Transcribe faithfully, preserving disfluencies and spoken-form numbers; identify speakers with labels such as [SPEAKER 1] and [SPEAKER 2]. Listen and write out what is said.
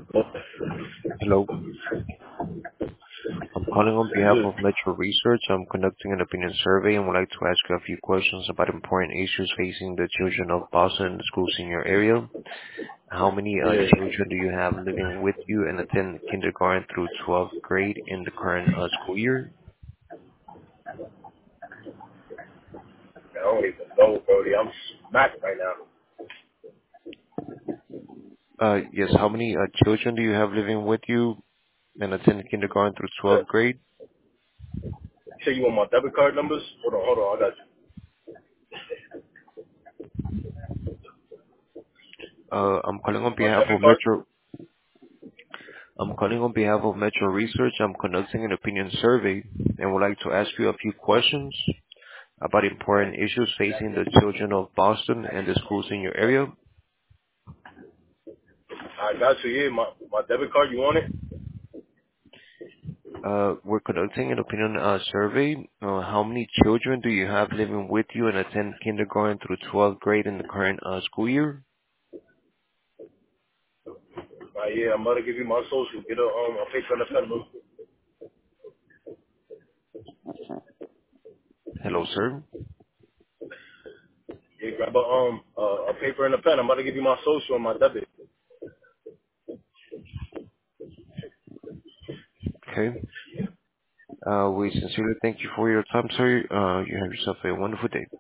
[SPEAKER 1] Hello. I'm calling on behalf
[SPEAKER 2] Good.
[SPEAKER 1] of Metro Research. I'm conducting an opinion survey and would like to ask you a few questions about important issues facing the children of Boston and schools in your area. How many uh,
[SPEAKER 2] Yeah.
[SPEAKER 1] children do you have living with you and attend kindergarten through twelfth grade in the current uh, school year?
[SPEAKER 2] I don't even know, Brody. I'm smacked right now.
[SPEAKER 1] Uh, yes, how many uh, children do you have living with you and attend kindergarten through
[SPEAKER 2] Uh,
[SPEAKER 1] twelfth grade?
[SPEAKER 2] say you want my debit card numbers? Hold on, hold on. I got
[SPEAKER 1] Uh, I'm calling on
[SPEAKER 2] you. My
[SPEAKER 1] behalf
[SPEAKER 2] debit
[SPEAKER 1] of
[SPEAKER 2] card?
[SPEAKER 1] Metro. I'm calling on behalf of Metro Research. I'm conducting an opinion survey and would like to ask you a few questions about important issues facing the children of Boston and the schools in your area.
[SPEAKER 2] I got you. Yeah, my, my debit card. You want it?
[SPEAKER 1] Uh, we're conducting an opinion uh, survey. Uh, how many children do you have living with you and attend kindergarten through twelfth grade in the current uh, school year?
[SPEAKER 2] Uh, yeah, I'm about to give you my social. Get a, um, a paper and a pen, bro.
[SPEAKER 1] Hello, sir.
[SPEAKER 2] Yeah, grab a, um, uh, a paper and a pen. I'm about to give you my social and my debit.
[SPEAKER 1] Okay. Uh, we sincerely thank you for your time, sir. Uh, you have yourself a wonderful day.